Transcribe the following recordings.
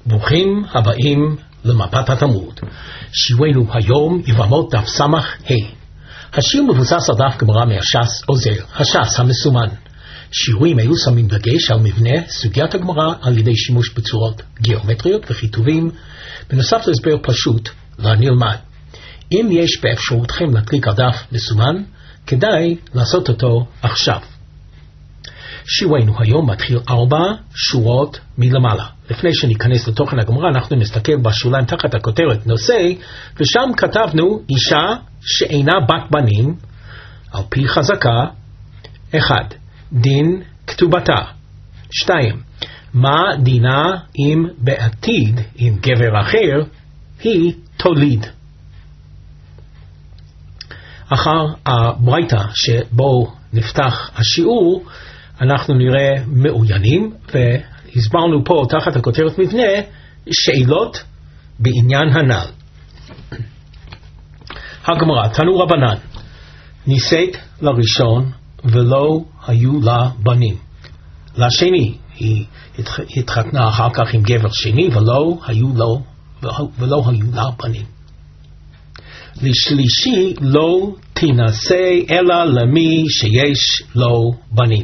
ברוכים הבאים למפת התלמוד. שיעורנו היום יבמות דף סמך ה'. השיעור מבוסס על דף גמרא מהש"ס עוזר, הש"ס המסומן. שיעורים אלו שמים דגש על מבנה סוגיית הגמרא על ידי שימוש בצורות גיאומטריות וכיתובים, בנוסף להסבר פשוט לנלמד. אם יש באפשרותכם להקליק על דף מסומן, כדאי לעשות אותו עכשיו. שיעורנו היום מתחיל 4 שורות מלמעלה. לפני שניכנס לתוכן הגמרא, אנחנו נסתכל בשוליים תחת הכותרת נושא, ושם כתבנו אישה שאינה בת בנים, על פי חזקה. 1. דין כתובתה. 2. מה דינה אם בעתיד, אם גבר אחר, היא תוליד. אחר הברייתא שבו נפתח השיעור, אנחנו נראה מעוינים, והסברנו פה תחת הכותרת מבנה שאלות בעניין הנ"ל. הגמרא, תנו רבנן, נישאת לראשון ולא היו לה בנים. לשני, היא התחתנה אחר כך עם גבר שני ולא היו לה בנים. לשלישי לא תינשא אלא למי שיש לו בנים.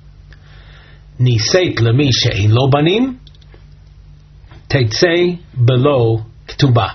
נישאת למי שאין לו בנים, תצא בלא כתובה.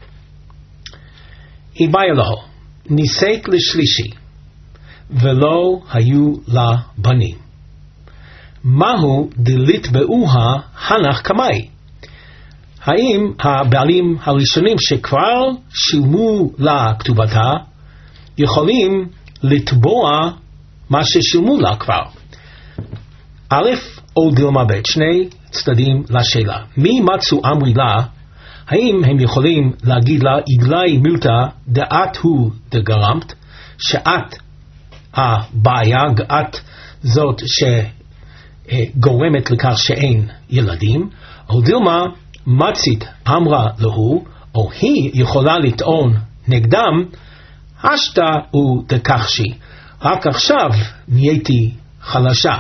היא באה לו, נישאת לשלישי, ולא היו לה בנים. מהו דלתבעוה הנח קמאי? האם הבעלים הראשונים שכבר שילמו לה כתובתה, יכולים לתבוע מה ששילמו לה כבר? א' או דילמה ב', שני צדדים לשאלה. מי מצאו אמרי לה, האם הם יכולים להגיד לה, איגלי מילתא דעת הוא דגרמת, שאת הבעיה, את זאת שגורמת לכך שאין ילדים, או דילמה מצית אמרה לו, או היא יכולה לטעון נגדם, השתא הוא דקחשי, רק עכשיו נהייתי חלשה.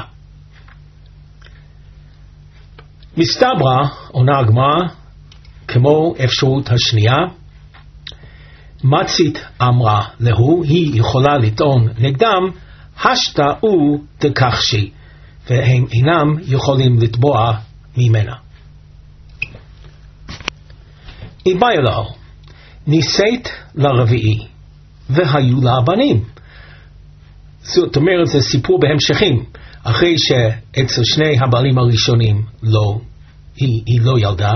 מסתברא, עונה הגמרא, כמו אפשרות השנייה, מצית אמרה לו, היא יכולה לטעון נגדם, השתא הוא דקחשי, והם אינם יכולים לתבוע ממנה. היא באה לו, נישאת לרביעי, והיו לה בנים. זאת אומרת, זה סיפור בהמשכים. אחרי שאצל שני הבעלים הראשונים היא לא ילדה,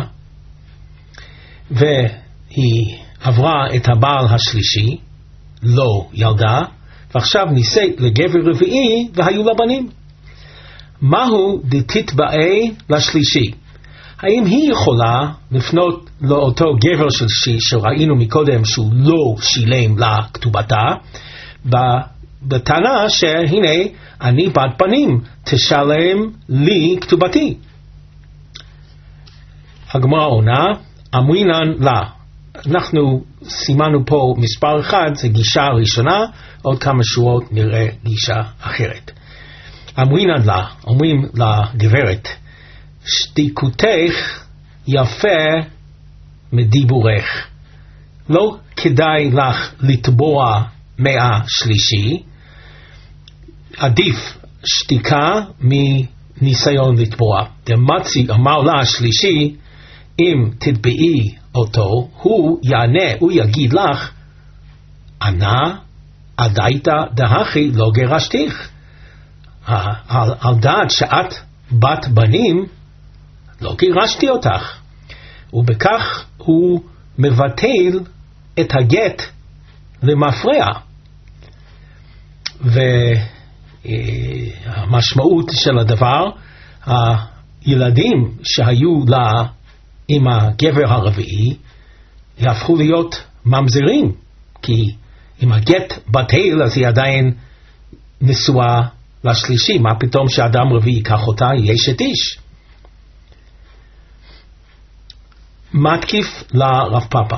והיא עברה את הבעל השלישי, לא ילדה, ועכשיו נישאת לגבר רביעי והיו לה בנים. מהו דתתבעה לשלישי? האם היא יכולה לפנות לאותו גבר שלישי שראינו מקודם שהוא לא שילם לה כתובתה, בטענה שהנה אני בת בנים, תשלם לי כתובתי? הגמרא עונה, אמרינן לה. אנחנו סימנו פה מספר 1, זה גישה ראשונה, עוד כמה שורות נראה גישה אחרת. אמרינן לה, אומרים לגברת, שתיקותך יפה מדיבורך. לא כדאי לך לתבוע מהשלישי, עדיף שתיקה מניסיון לתבוע. דמצי אמר לה השלישי, אם תתבעי אותו, הוא יענה, הוא יגיד לך, ענה עדייתא דהכי לא גרשתיך. על דעת שאת בת בנים, לא גירשתי אותך. ובכך הוא מבטל את הגט למפרע. והמשמעות של הדבר, הילדים שהיו לה עם הגבר הרביעי יהפכו להיות ממזרים, כי אם הגט בטל אז היא עדיין נשואה לשלישי. מה פתאום שאדם רביעי ייקח אותה? היא אשת איש. מתקיף לרב פאפא.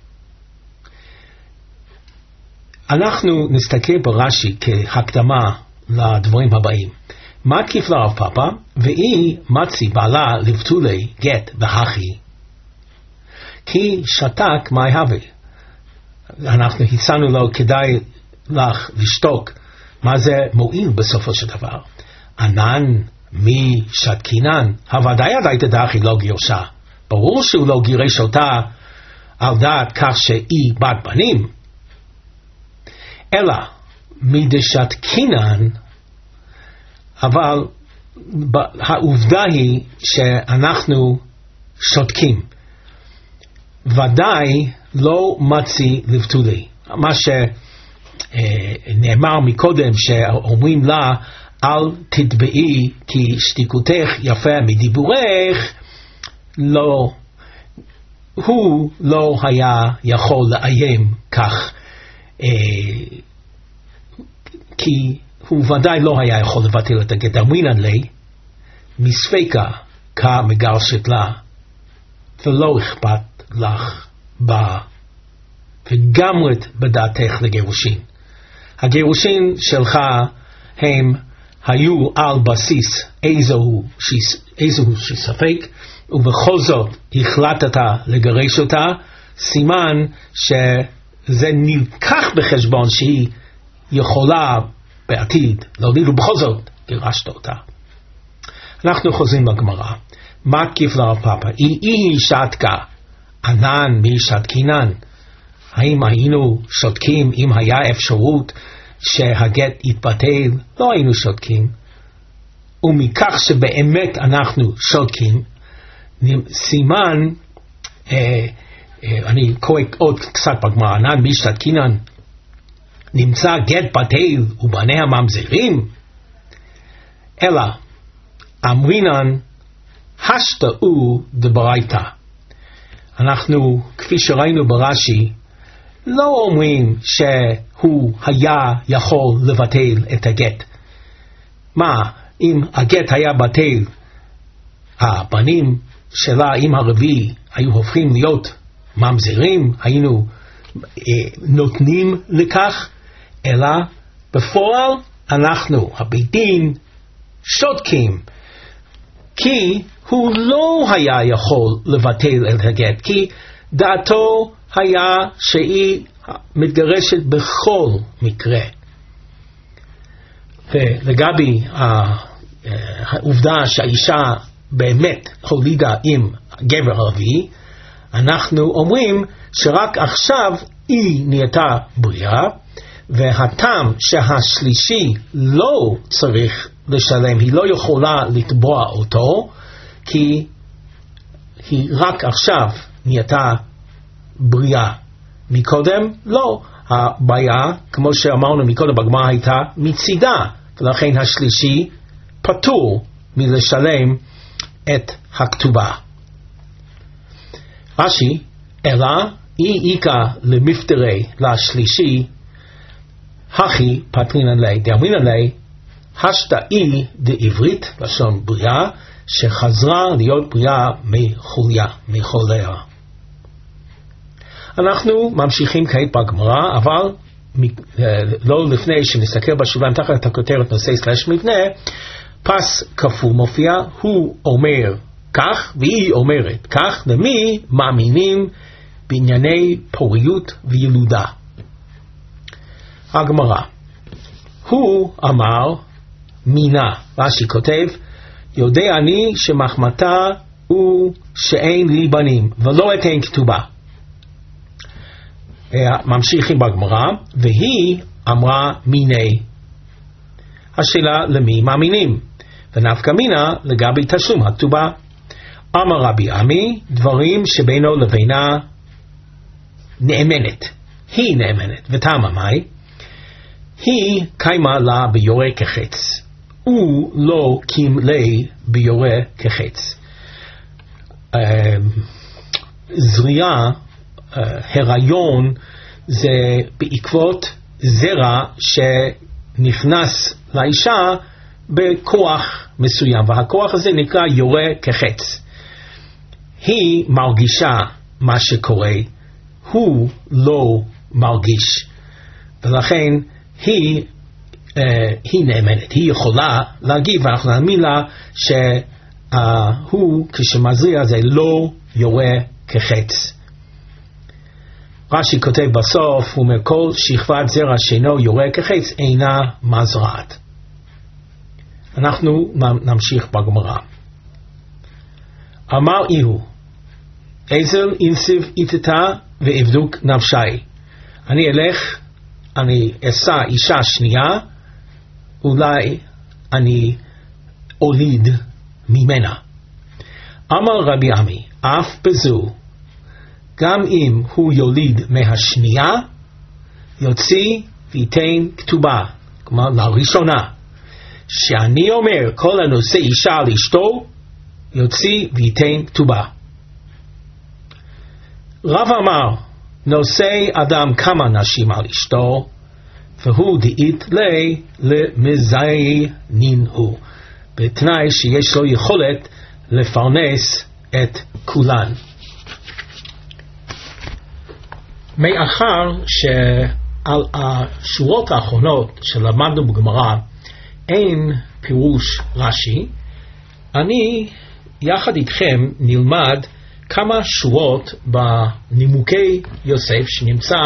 אנחנו נסתכל ברש"י כהקדמה לדברים הבאים. מתקיף לרב פאפא, והיא מצי בעלה לבטולי גט בהכי כי שתק מה יהווה. אנחנו הצענו לו כדאי לך לשתוק. מה זה מועיל בסופו של דבר? ענן מי שתקינן, הוודאי עדיין תדעי לא גירשה. ברור שהוא לא גירש אותה על דעת כך שהיא בת בנים, אלא מדשתקינן, אבל העובדה היא שאנחנו שותקים. ודאי לא מצי לבטולי. מה שנאמר מקודם, שאומרים לה אל תטבעי כי שתיקותך יפה מדיבורך, לא, הוא לא היה יכול לאיים כך, כי הוא ודאי לא היה יכול לבטל את הגט. אמרינן לי מספיקה כמגרשת לה ולא אכפת לך בה וגמרת בדעתך לגירושין. הגירושין שלך הם היו על בסיס איזהו שספק, ובכל זאת החלטת לגרש אותה, סימן שזה נלקח בחשבון שהיא יכולה בעתיד להוליד, ובכל זאת גירשת אותה. אנחנו חוזרים לגמרא. מה תקיף לרב פאפא? היא שתקה, ענן מי שתקינן. האם היינו שותקים אם היה אפשרות שהגט יתבטל? לא היינו שותקים. ומכך שבאמת אנחנו שותקים, סימן, אני קורא עוד קצת בגמרא, ענן מי שתקינן, נמצא גט בטל ובניה ממזרים? אלא אמרינן השתאו דברייתא. אנחנו, כפי שראינו ברש"י, לא אומרים שהוא היה יכול לבטל את הגט. מה, אם הגט היה בטל, הבנים שלה עם הרביעי היו הופכים להיות ממזרים, היינו נותנים לכך, אלא בפועל אנחנו, הבית דין, שותקים, כי הוא לא היה יכול לבטל את הגט, כי דעתו היה שהיא מתגרשת בכל מקרה. ולגבי העובדה שהאישה באמת הולידה עם גבר ערבי, אנחנו אומרים שרק עכשיו היא נהייתה בריאה, והטעם שהשלישי לא צריך לשלם, היא לא יכולה לתבוע אותו, כי היא רק עכשיו נהייתה בריאה. מקודם לא. הבעיה, כמו שאמרנו מקודם בגמרא, הייתה מצידה, ולכן השלישי פטור מלשלם את הכתובה. רש"י, אלא אי איכא למפטרי לשלישי, הכי פטרינן לי, דאמרינן לי, השתאי דעברית, לשון בריאה, שחזרה להיות בריאה מחוליה. אנחנו ממשיכים כעת בגמרא, אבל לא לפני שנסתכל בשוליים תחת הכותרת נושא / מבנה, פס כפול מופיע, הוא אומר כך והיא אומרת כך, למי מאמינים בענייני פוריות וילודה. הגמרא, הוא אמר מינה, רש"י כותב, יודע אני שמחמתה הוא שאין לי בנים ולא אתן כתובה. ממשיכים בגמרא, והיא אמרה מיני. השאלה למי מאמינים, ונפקא מינה לגבי תשלום הכתובה. אמר רבי עמי, דברים שבינו לבינה נאמנת, היא נאמנת. וטעמה מאי? היא קיימה לה ביורה כחץ, הוא לא קים לי ביורה כחץ. זריעה, הריון, זה בעקבות זרע שנכנס לאישה בכוח מסוים, והכוח הזה נקרא יורה כחץ. היא מרגישה מה שקורה, הוא לא מרגיש, ולכן היא נאמנת, היא יכולה להגיב, ואנחנו נאמין לה שהוא כשמזריע זה לא יורה כחץ. רש"י כותב בסוף, הוא אומר כל שכבת זרע שאינו יורה כחץ אינה מזרעת. אנחנו נמשיך בגמרא. אמר איהו, עזל אינסיב איתתה ואבדוק נפשי. אני אלך, אני אשא אישה שנייה, אולי אני אוליד ממנה. אמר רבי עמי, אף בזו, גם אם הוא יוליד מהשנייה, יוציא ויתן כתובה, כלומר לראשונה. שאני אומר כל הנושא אישה על אשתו, יוציא ויתן כתובה. רב אמר, נושא אדם כמה נשים על אשתו, והוא דאית לי למזיינין הוא, בתנאי שיש לו יכולת לפרנס את כולן. מאחר שעל השורות האחרונות שלמדנו בגמרא אין פירוש רש"י, אני יחד איתכם נלמד כמה שורות בנימוקי יוסף שנמצא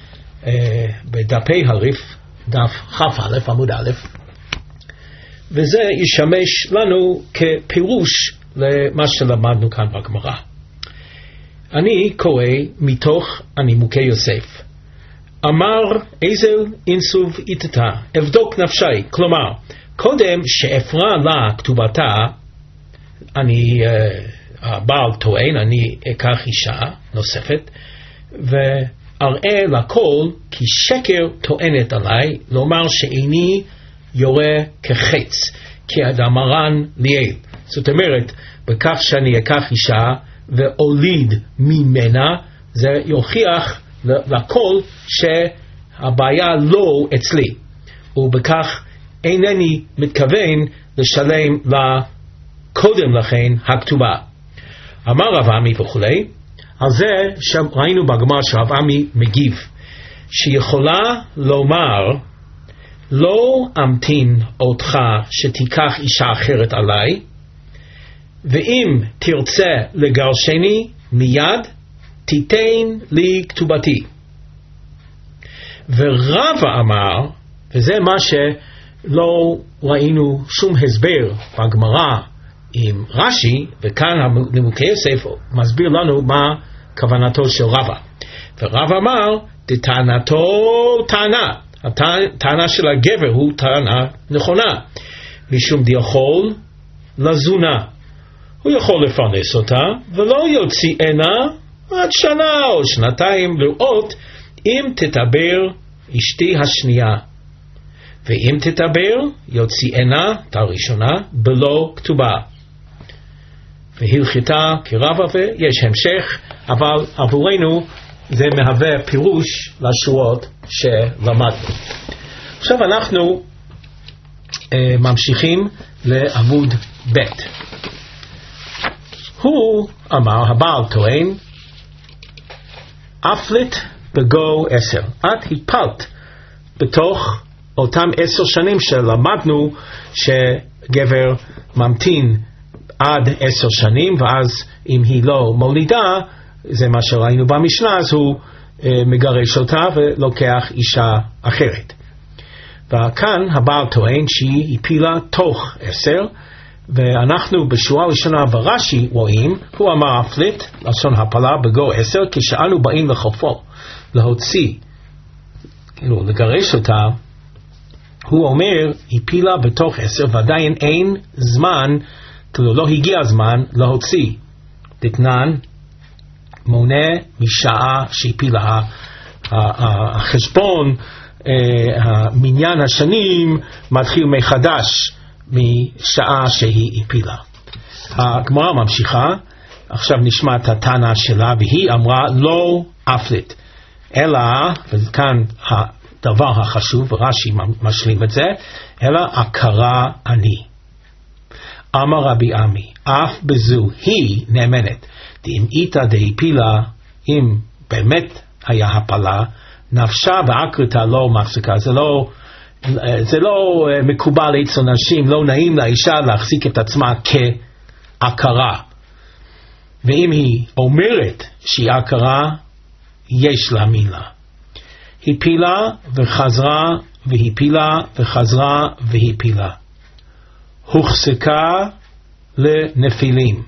בדפי הריף, דף כ"א עמוד א', וזה ישמש לנו כפירוש למה שלמדנו כאן בגמרא. אני קורא מתוך הנימוקי יוסף. אמר עזל אינסוב איתתה, אבדוק נפשי, כלומר קודם שאפרה לה כתובתה, אני הבעל טוען, אני אקח אישה נוספת ואראה לכל כי שקר טוענת עליי, לומר שאיני יורה כחץ כאדמרן ליאל. זאת אומרת, בכך שאני אקח אישה ואוליד ממנה, זה יוכיח לכל שהבעיה לא אצלי, ובכך אינני מתכוון לשלם לה קודם לכן הכתובה. אמר רב עמי וכולי, על זה שראינו בגמרא שרב עמי מגיב, שיכולה לומר, לא אמתין אותך שתיקח אישה אחרת עליי, ואם תרצה לגרשני מיד, תיתן לי כתובתי. ורבא אמר, וזה מה שלא ראינו שום הסבר בגמרא עם רש"י, וכאן הנימוקי יוסף מסביר לנו מה כוונתו של רבא. ורבא אמר, טענתו טענה, הטענה של הגבר הוא טענה נכונה, משום דיכול לזונה, הוא יכול לפרנס אותה ולא יוציא עינה עד שנה או שנתיים לראות אם תתבר אשתי השנייה, ואם תתבר יוציא עינה את הראשונה בלא כתובה, והלכתה כרבא, ויש המשך, אבל עבורנו זה מהווה פירוש לשורות שלמדנו. עכשיו אנחנו ממשיכים לעמוד ב'. הוא אמר, הבעל טוען, אפלית בגו 10. את התפלת בתוך אותם 10 שנים שלמדנו שגבר ממתין עד 10 שנים, ואז אם היא לא מולידה, זה מה שראינו במשנה, אז הוא מגרש אותה ולוקח אישה אחרת. וכאן הבעל טוען שהיא הפילה תוך 10, ואנחנו בשורה ראשונה ברש"י רואים, הוא אמר אפלית, לשון הפלה בגו 10, כשאנו באים לחופו להוציא, לגרש אותה, הוא אומר, הפילה בתוך 10, ועדיין אין זמן, לא הגיע הזמן להוציא. דתנן, מונה משעה שהפילה. החשבון, המניין השנים, מתחיל מחדש משעה שהיא הפילה. הגמרא ממשיכה, עכשיו נשמע את הטענה שלה, והיא אמרה לא אפלית, אלא, וכאן הדבר החשוב, רש"י משלים את זה, אלא הכרה אני. אמר רבי עמי, אף בזו היא נאמנת, דאם איתא דהפילה, אם באמת היה הפלה, נפשה ועקרתה לא מחזיקה. זה לא מקובל אצל נשים, לא נעים לאישה להחזיק את עצמה כעקרה. ואם היא אומרת שהיא עקרה, יש להאמין לה. הפילה וחזרה והפילה וחזרה והפילה. הוחזקה לנפילים.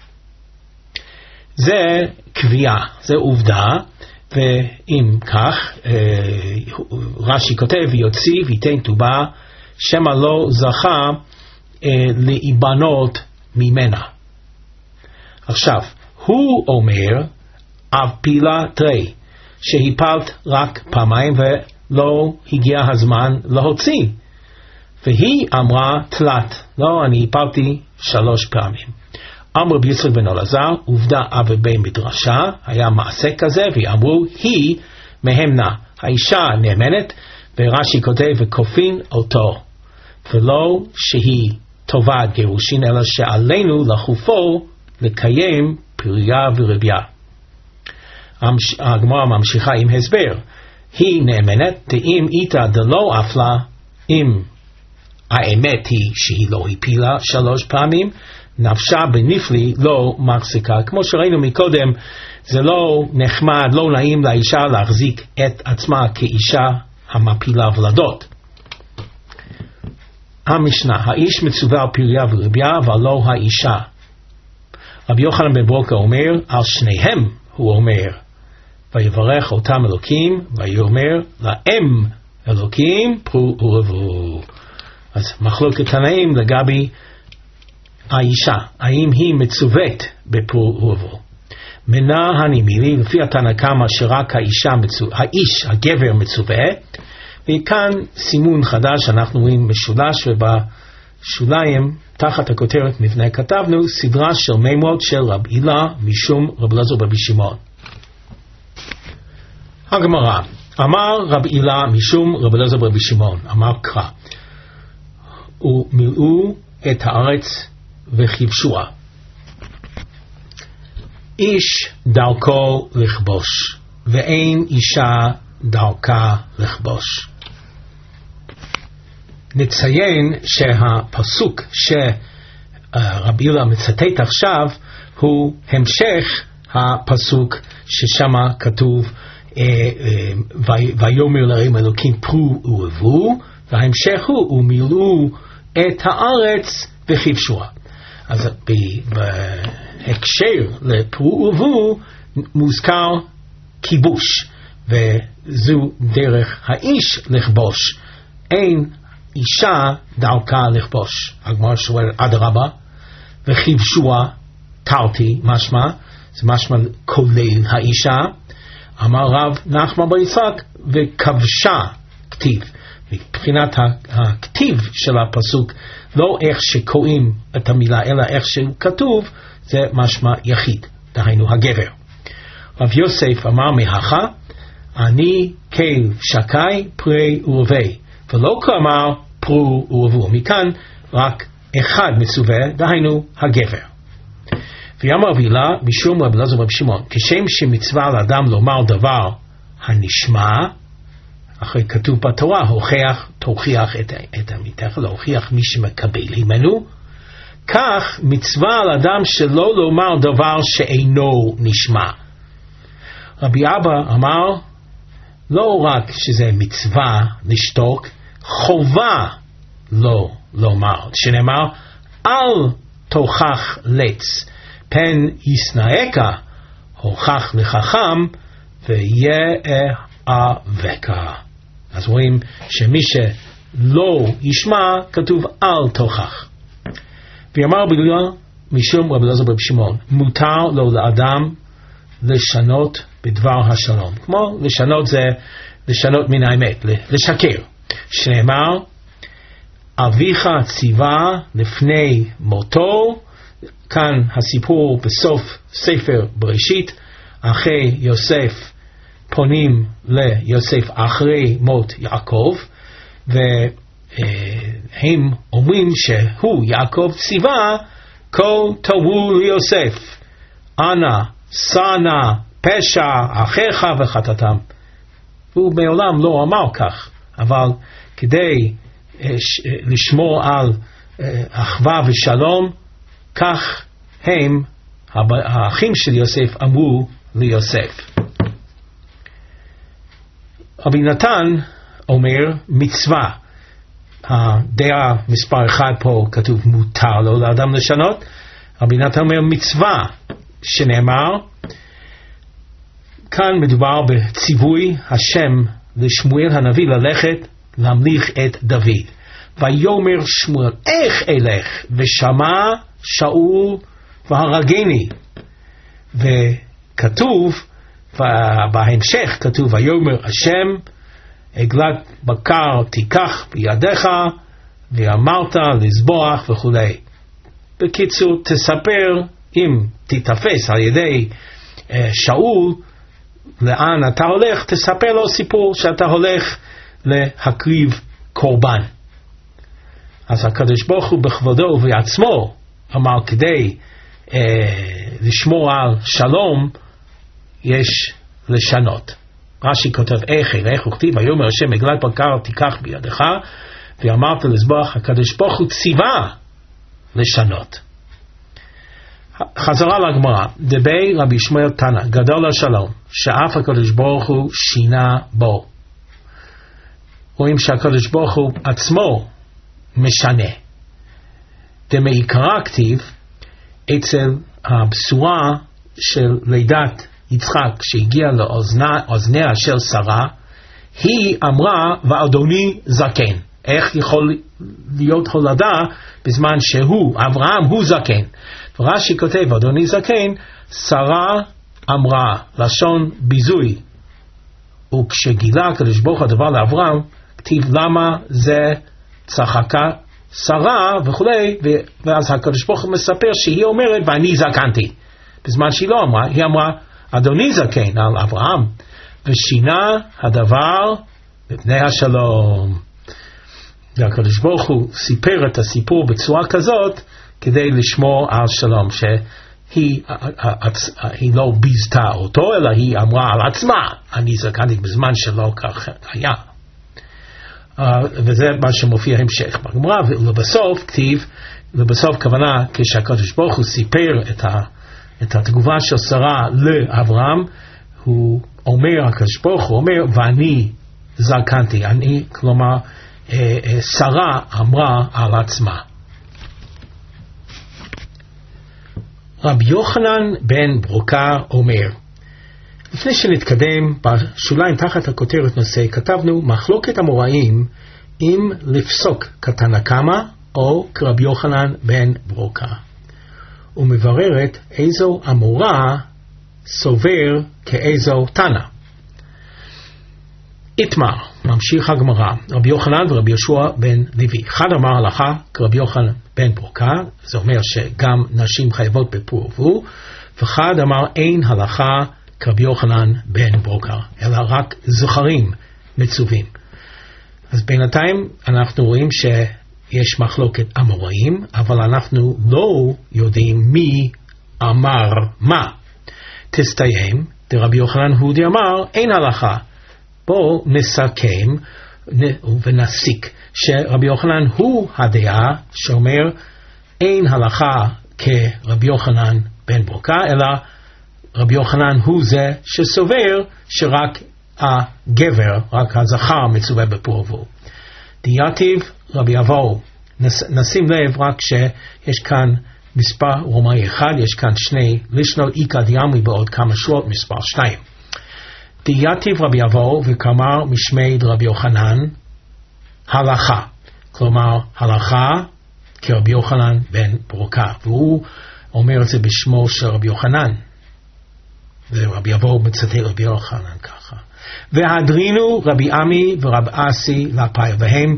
זה קביעה, זה עובדה, ואם כך, רש"י כותב, ויוציא ויתן טובה, שמא לא זכה להיבנות ממנה. עכשיו, הוא אומר, הפילה תרי, שהפלת רק פעמיים ולא הגיע הזמן להוציא. והיא אמרה תלת, לא, אני הפלתי 3 פעמים. אמר רבי יצחק בן אלעזר, עובדה אבי בי מדרשה, היה מעשה כזה, ואמרו, היא מהמנה, האישה נאמנת, ורש"י כותב, וכופין אותו, ולא שהיא תובעת גירושין, אלא שעלינו לחופו לקיים פריה ורבייה. הגמרא ממשיכה עם הסבר, היא נאמנת, דאם איתה דלא אפלה, אם האמת היא שהיא לא הפילה 3 פעמים, נפשה בנפלי לא מחזיקה. כמו שראינו מקודם, זה לא נחמד, לא נעים לאישה להחזיק את עצמה כאישה המפילה ולדות. המשנה, האיש מצווה על פריה ורבייה, אבל לא האישה. רבי יוחנן בן ברוקה אומר, על שניהם הוא אומר, ויברך אותם אלוקים, ויאמר להם אלוקים פרו ורבו. אז מחלוקת תנאים לגבי האישה, האם היא מצוות בפרו ורבו. מנה הנימילי, לפי התנא קמא שרק האיש, הגבר מצווה, וכאן סימון חדש, אנחנו רואים משולש, ובשוליים, תחת הכותרת מבנה, כתבנו סדרה של מימות של רב הילה משום רב אלעזר ברבי שמעון. הגמרא, אמר רב הילה משום רב אלעזר ברבי שמעון, אמר קרא, ומילאו את הארץ וכיבשוה. איש דרכו לכבוש, ואין אישה דרכה לכבוש. נציין שהפסוק שרבי הילה מצטט עכשיו הוא המשך הפסוק ששמה כתוב ויאמר להם אלוקים פרו ורבו, וההמשך הוא ומילאו את הארץ וכיבשוה. אז בהקשר לפרו ורבו מוזכר כיבוש, וזו דרך האיש לכבוש, אין אישה דרכה לכבוש. הגמרא שואל אדרבה, וכיבשוה תרתי משמע, זה משמע כולל האישה. אמר רב נחמן בר יצחק, וכבשה כתיב. מבחינת הכתיב של הפסוק, לא איך שקוראים את המילה, אלא איך שהוא כתוב, זה משמע יחיד, דהיינו הגבר. רב יוסף אמר מהכה, אני כיל שקי פרי ורבי, ולא כאמר פרו ורבו. מכאן רק אחד מצווה, דהיינו הגבר. ויאמר רבי הילה משום רב אלעזר ברבי שמעון, כשם שמצווה לאדם לומר דבר הנשמע, אחרי כתוב בתורה, תוכיח את עמיתך, להוכיח מי שמקבל ממנו, כך מצווה על אדם שלא לומר דבר שאינו נשמע. רבי אבא אמר, לא רק שזה מצווה לשתוק, חובה לא לומר, שנאמר, אל תוכח לץ, פן ישנאך, הוכח לחכם, ויאהבך. אז רואים שמי שלא ישמע, כתוב אל תוכח. ויאמר רבי הילה משום רבי אלעזר ברבי שמעון, מותר לו לאדם לשנות בדבר השלום. כמו לשנות זה לשנות מן האמת, לשקר. שנאמר, אביך ציווה לפני מותו, כאן הסיפור בסוף ספר בראשית, אחרי יוסף פונים ליוסף אחרי מות יעקב, והם אומרים שהוא יעקב ציווה, כה תורו ליוסף, אנא שנא פשע אחיך וחטאתם. הוא מעולם לא אמר כך, אבל כדי לשמור על אחווה ושלום, כך הם, האחים של יוסף, אמרו ליוסף. רבי נתן אומר מצווה. הדעה מספר 1 פה כתוב מותר לו לאדם לשנות. רבי נתן אומר מצווה שנאמר, כאן מדובר בציווי השם לשמואל הנביא ללכת להמליך את דוד. ויאמר שמואל איך אלך, ושמע שאול והרגני. וכתוב בהמשך, כתוב ויאמר השם עגלת בקר תיקח בידיך ואמרת לזבוח וכו'. בקיצור, תספר, אם תתפס על ידי שאול לאן אתה הולך, תספר לו סיפור שאתה הולך להקריב קורבן. אז הקדוש ברוך הוא בכבודו ובעצמו אמר כדי לשמור על שלום יש לשנות. רש"י כותב איך ילך, וכתיב ויאמר השם עגלת בקר תיקח בידך ואמרת לזבוח. הקדוש ברוך הוא ציווה לשנות. חזרה לגמרא, דבי רבי שמואל תנא גדול השלום שאף הקדוש ברוך הוא שינה בו. רואים שהקדוש ברוך הוא עצמו משנה. דמעיקרא כתיב אצל הבשורה של לידת יצחק שהגיע לאוזניה של שרה, היא אמרה ואדוני זקן. איך יכול להיות הולדה בזמן שהוא אברהם הוא זקן? ורש"י כותב אדוני זקן, שרה אמרה, לשון ביזוי. וכשגילה הקדוש ברוך הוא הדבר לאברהם, כתיב למה זה צחקה שרה וכולי, ואז הקדוש ברוך הוא מספר שהיא אומרת ואני זקנתי, בזמן שהיא לא אמרה, היא אמרה אדוני זקן על אברהם, ושינה הדבר בפני השלום. והקדוש ברוך הוא סיפר את הסיפור בצורה כזאת כדי לשמור על שלום, שהיא לא ביזתה אותו, אלא היא אמרה על עצמה אני זקנתי בזמן שלא כך היה. וזה מה שמופיע המשך בגמרא. ולבסוף כתיב, לבסוף כוונה כשהקדוש ברוך הוא סיפר את התגובה של שרה לאברהם, הוא אומר, הקדוש ברוך הוא אומר ואני זקנתי, אני, כלומר שרה אמרה על עצמה. רבי יוחנן בן ברוקה אומר, לפני שנתקדם בשוליים תחת הכותרת נושא, כתבנו מחלוקת המוראים אם לפסוק כתנא קמא או כרבי יוחנן בן ברוקה, ומבררת איזו אמורה סובר כאיזו תנא. איתמר, ממשיך הגמרא, רבי יוחנן ורבי יהושע בן לוי, אחד אמר הלכה כרבי יוחנן בן ברוקה, זה אומר שגם נשים חייבות בפור ורבו, ואחד אמר אין הלכה כרבי יוחנן בן ברוקה, אלא רק זכרים מצווים. אז בינתיים אנחנו רואים שיש מחלוקת אמוראים, אבל אנחנו לא יודעים מי אמר מה. תסתיים, דרבי יוחנן הודי אמר אין הלכה. בואו נסכם ונסיק שרבי יוחנן הוא הדעה שאומר אין הלכה כרבי יוחנן בן ברוקה, אלא רבי יוחנן הוא זה שסובר שרק הגבר, רק הזכר מצווה בפור ורבו. דייתיב רבי אבאו, נשים לב רק שיש כאן מספר רומאי אחד, יש כאן שני לישנו איקא דיאמרי בעוד כמה שורות מספר 2. דייתיב רבי אבאו וכאמר משמי רבי יוחנן הלכה, כלומר הלכה כרבי יוחנן בן ברוקה, והוא אומר את זה בשמו של רבי יוחנן, ורבי אבאו מצטט רבי יוחנן ככה. והדרינו רבי עמי ורב אסי לפאי, והם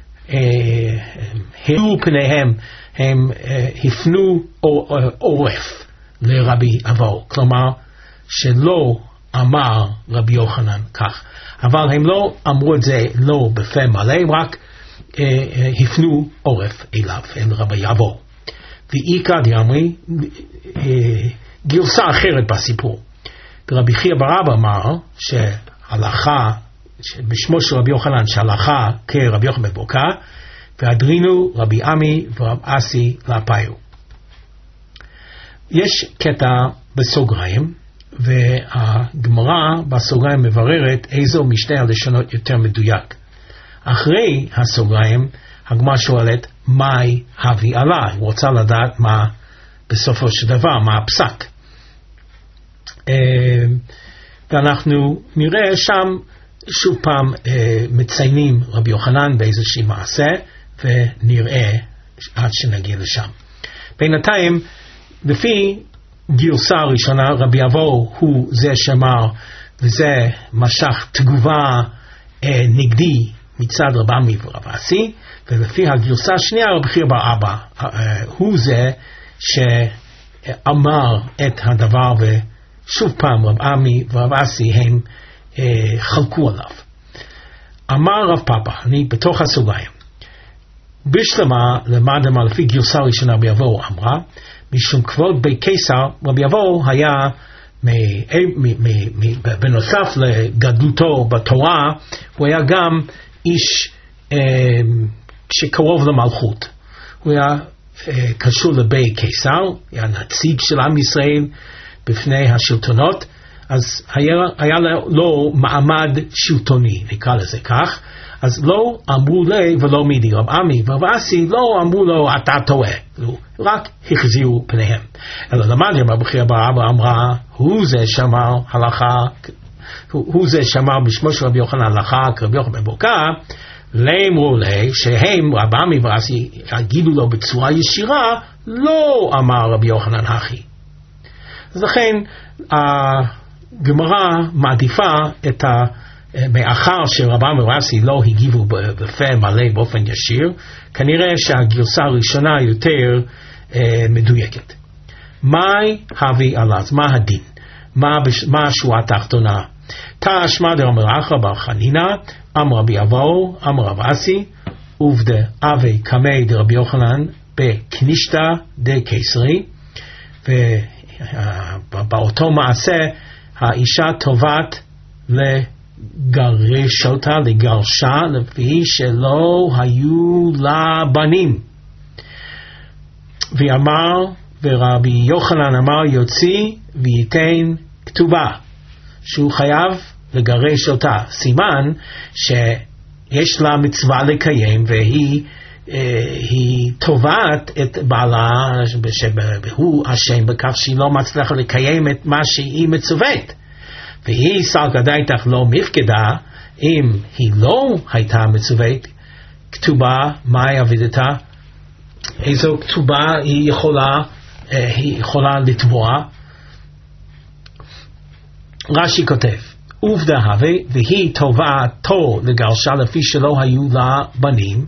העלו פניהם, הם הפנו עורף לרבי אבאו, כלומר שלא אמר רבי יוחנן כך, אבל הם לא אמרו את זה לא בפה מלא, הם רק הפנו עורף אליו, אל רבי אבאו. ואיקא דאמרי, גרסה אחרת בסיפור, רבי חייא בר אבא אמר שהלכה בשמו של רבי יוחנן שהלכה כרבי יוחנן בן ברוקה, והדרינו רבי עמי ורב אסי לפאיו. יש קטע בסוגריים, והגמרא בסוגריים מבררת איזו משתי הלשונות יותר מדויק. אחרי הסוגריים הגמרא שואלת מהי הווי עלה, היא רוצה לדעת מה בסופו של דבר, מה הפסק. ואנחנו נראה שם שוב פעם מציינים רבי יוחנן באיזושהי מעשה, ונראה עד שנגיע לשם. בינתיים, לפי גרסה הראשונה, רבי אבו הוא זה שאמר, וזה משך תגובה נגדי מצד רב עמי ורב אסי, ולפי הגרסה השנייה רבי חייא בר אבא הוא זה שאמר את הדבר, ושוב פעם רב עמי ורב אסי הם חלקו עליו. אמר רב פאפא, אני בתוך הסוגריים, בשלמה למדנו לפי גרסה ראשונה רבי אבו אמרה, משום כבוד בית קיסר, רבי אבו היה בנוסף לגדלותו בתורה, הוא היה גם איש שקרוב למלכות. הוא היה קשור לבית קיסר, היה נציג של עם ישראל בפני השלטונות, אז היה לו מעמד שלטוני, נקרא לזה כך. אז לא אמרו לי ולא מידי, רב עמי ורב אסי לא אמרו לו אתה טועה, רק החזירו פניהם. אלא למדנו רבי חייא בר אבא אמרה, הוא זה שאמר הלכה, הוא זה שאמר בשמו של רבי יוחנן הלכה כרבי יוחנן בן בוקא, לאמרו לי שהם רב עמי ורב אסי יגידו לו בצורה ישירה, לא אמר רבי יוחנן הכי. אז לכן הגמרא מעדיפה את מאחר שרב עמי ורב אסי לא הגיבו בפה מלא באופן ישיר, כנראה שהגרסה הראשונה יותר מדויקת. מהי הווי עלה? מה הדין? מה השורה התחתונה? תשמע דרבי אחא בר חנינא אמר רבי אבו אמר רב אסי עובדא הווי קמי דרבי יוחנן בכנישתא דקיסרי, ובאותו מעשה האישה תובעת לגרש אותה, לגרשה, לפי שלא היו לה בנים. ואמר, ורבי יוחנן אמר יוציא וייתן כתובה, שהוא חייב לגרש אותה. סימן שיש לה מצווה לקיים, והיא תובעת את בעלה, שהוא אשם בכך שהיא לא מצליחה לקיים את מה שהיא מצוות. והיא סלקא דייתך לא מפקדה, אם היא לא הייתה מצוות כתובה, מהי עבודתה? איזו כתובה היא יכולה לתבוע? רש"י כותב, עובדא הווי, והיא תובעתו לגרשה לפי שלא היו לה בנים,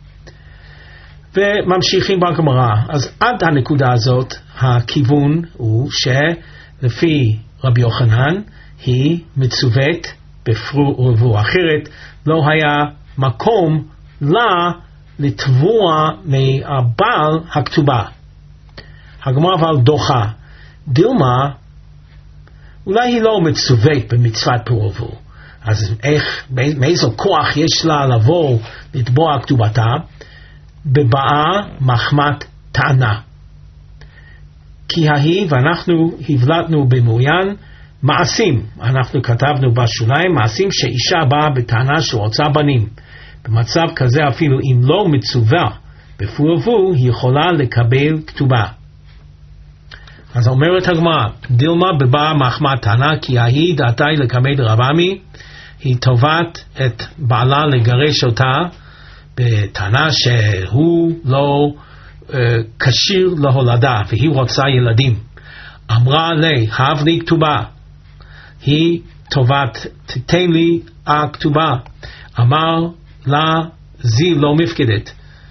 וממשיכים בגמרא. אז עד הנקודה הזאת הכיוון הוא שלפי רבי יוחנן היא מצוות בפרו ורבו, אחרת לא היה מקום לה לתבוע מהבעל הכתובה. הגמרא אבל דוחה, דילמה אולי היא לא מצוות במצוות פרו ורבו, אז מאיזו כוח יש לה לבוא לתבוע כתובתה? בבאה מחמת טענה, כי ההיא, ואנחנו הבלטנו במעוין מעשים, אנחנו כתבנו בשוליים מעשים שאישה באה בטענה שרוצה בנים. במצב כזה אפילו אם לא מצווה בפרו ורבו היא יכולה לקבל כתובה. אז אומרת הגמרא, דילמה בבאה מחמת טענה, כי ההיא דעתי לקמי דרב עמי, היא תובעת את בעלה לגרש אותה בטענה שהוא לא כשיר להולדה והיא רוצה ילדים. אמרה לי, הב לי כתובה, היא תובעת, תתן לי הכתובה. אמר לה, זי לא מפקדת,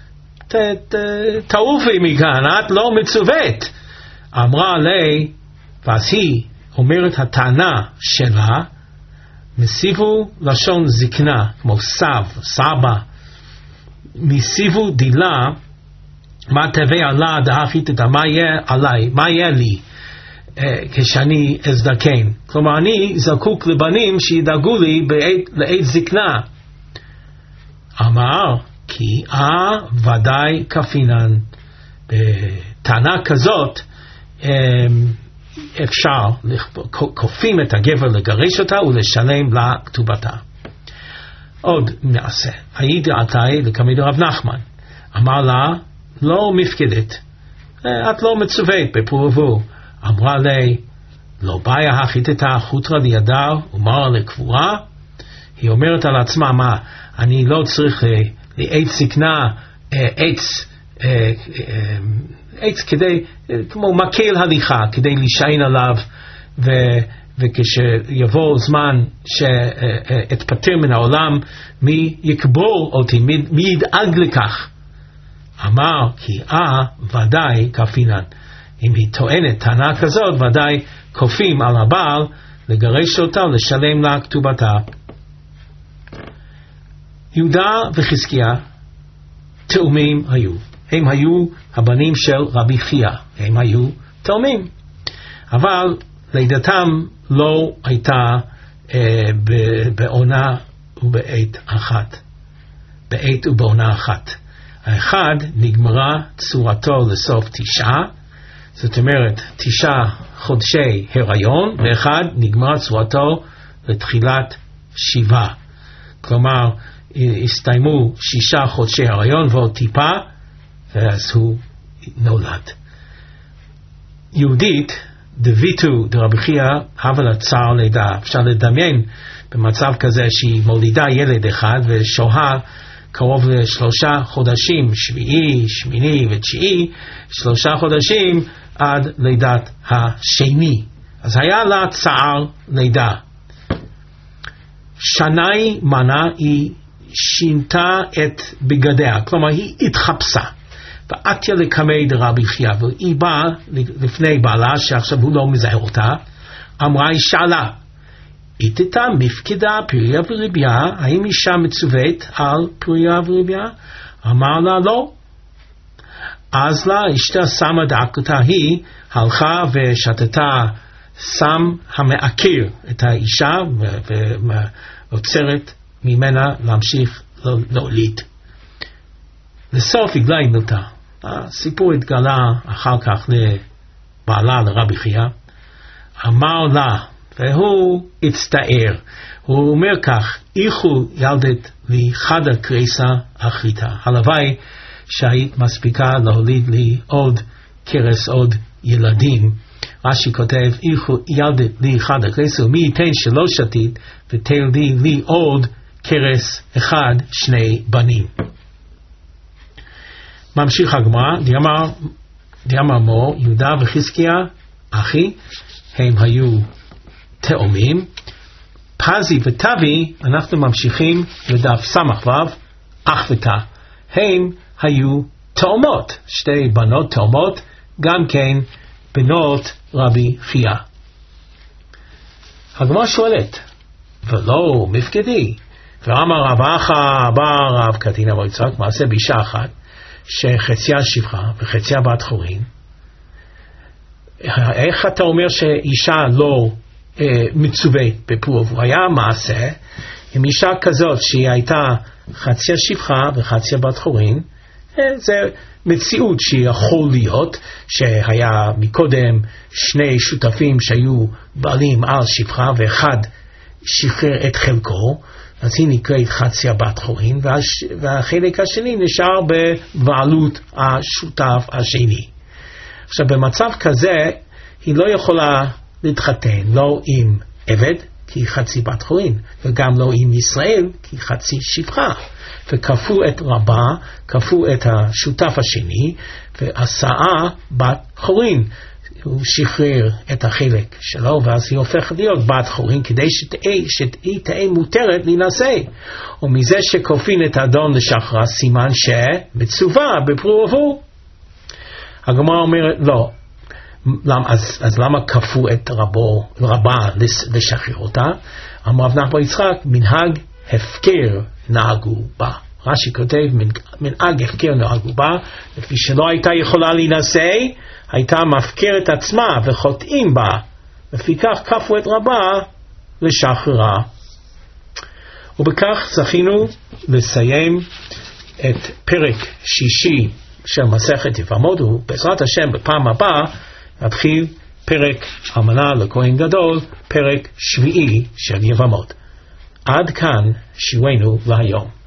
תעופי מכאן, את לא מצוות. אמרה לי, ואז היא אומרת הטענה שלה, מסיבו לשון זקנה, כמו סב, סבא, מסיבו דילה, מה תביא עלה דאחית, מה יהיה עליי, מה יהיה לי כשאני אזדקן. כלומר אני זקוק לבנים שידאגו לי לעת זקנה. אמר כי ודאי כפינן. בטענה כזאת אפשר כופים את הגבר לגרש אותה ולשלם לה כתובתה. עוד מעשה, הייתי עתאי לקמיד רב נחמן, אמר לה, לא מפקדת, את לא מצווית בפורבו. אמרה לי, לא בעיה החיתתה חוטרה לידה ומרה לקבורה. היא אומרת על עצמה, מה, אני לא צריך לעץ סכנה, עץ כדי, כמו מקל הליכה, כדי להישען עליו, וכשיבוא זמן שאתפטר מן העולם, מי יקבור אותי, מי ידאג לכך? אמר, כי ודאי כפינן. אם היא טוענת טענה כזאת, ודאי כופים על הבעל לגרש אותה ולשלם לה כתובתה. יהודה וחזקיה תאומים היו. הם היו הבנים של רבי חייא. הם היו תאומים. אבל לידתם לא הייתה בעונה ובעת אחת. בעת ובעונה אחת. האחד נגמרה צורתו לסוף 9, זאת אומרת 9 חודשי הריון, ואחד נגמרה צורתו לתחילת 7. כלומר, הסתיימו 6 חודשי הריון ועוד טיפה, ואז הוא נולד. יהודית, דביתו דרבי חייא, הווה צער לידה. אפשר לדמיין במצב כזה שהיא מולידה ילד אחד ושוהה קרוב ל3 חודשים, 7, 8 ו9, 3 חודשים עד לידת השני. אז היה לה צער לידה. שני מנה היא שינתה את בגדיה, כלומר היא התחפשה. ואתיה לקמי דרבי חייא, והיא באה לפני בעלה שעכשיו הוא לא מזהה אותה, אמרה, היא שאלה, איתתה מפקדה פריה וריביה, האם אישה מצוות על פריה וריביה? אמר לה לא. אז לה אשתה שמה דעקתה, היא הלכה ושתתה סם המעקר את האישה ועוצרת ממנה להמשיך להוליד. לסוף הגלה היא מילתה. הסיפור התגלה אחר כך לבעלה, לרבי חייא. אמר לה, והוא הצטער, הוא אומר כך, איכו ילדת לי חדה קריסה אחריתה. הלוואי שהיית מספיקה להוליד לי עוד קרס, עוד ילדים. רש"י כותב, איכו ילדת לי חדה קריסה, ומי ייתן שלא שתית ותלדי לי עוד קרס אחד, 2 בנים. ממשיך הגמרא, דיאמר מו, יהודה וחזקיה, אחי, הם היו תאומים. פזי ותבי, אנחנו ממשיכים לדף סמך וו, אח ותא. הם היו תאומות, 2 בנות תאומות, גם כן בנות רבי חייא. הגמרא שואלת, ולא מפקדי, ואמר רב אחא, בא רב קטין אבו יצחק, מעשה באישה אחת, שחציה שפחה וחציה בת חורין. איך אתה אומר שאישה לא מצווה בפורבו? היה מעשה עם אישה כזאת שהיא הייתה חציה שפחה וחציה בת חורין. זה מציאות שיכול להיות שהיה מקודם 2 שותפים שהיו בעלים על שפחה ואחד שחרר את חלקו, אז היא נקראת חציה בת חורין, והחלק השני נשאר בבעלות השותף השני. עכשיו במצב כזה היא לא יכולה להתחתן לא עם עבד כי היא חצי בת חורין, וגם לא עם ישראל כי היא חצי שפחה, וכפו את רבה, כפו את השותף השני ועשאה בת חורין. הוא שחרר את החלק שלו, ואז היא הופכת להיות בת חורין, כדי שהיא תהיה מותרת להינשא. ומזה שכופין את האדון לשחרה, סימן שמצווה בפורבו. הגמרא אומרת, לא. אז למה כפו את רבה לשחרר אותה? אמר רב נחמן יצחק, מנהג הפקר נהגו בה. רש"י כותב, מנהג הפקר נהגו בה, לפי שלא הייתה יכולה להינשא, הייתה מפקרת עצמה וחוטאים בה, לפיכך כפו את רבה לשחררה. ובכך זכינו לסיים את פרק 6 של מסכת יבמות, ובעזרת השם בפעם הבאה נתחיל פרק אמנה לכהן גדול, פרק שביעי של יבמות. עד כאן שיעורנו להיום.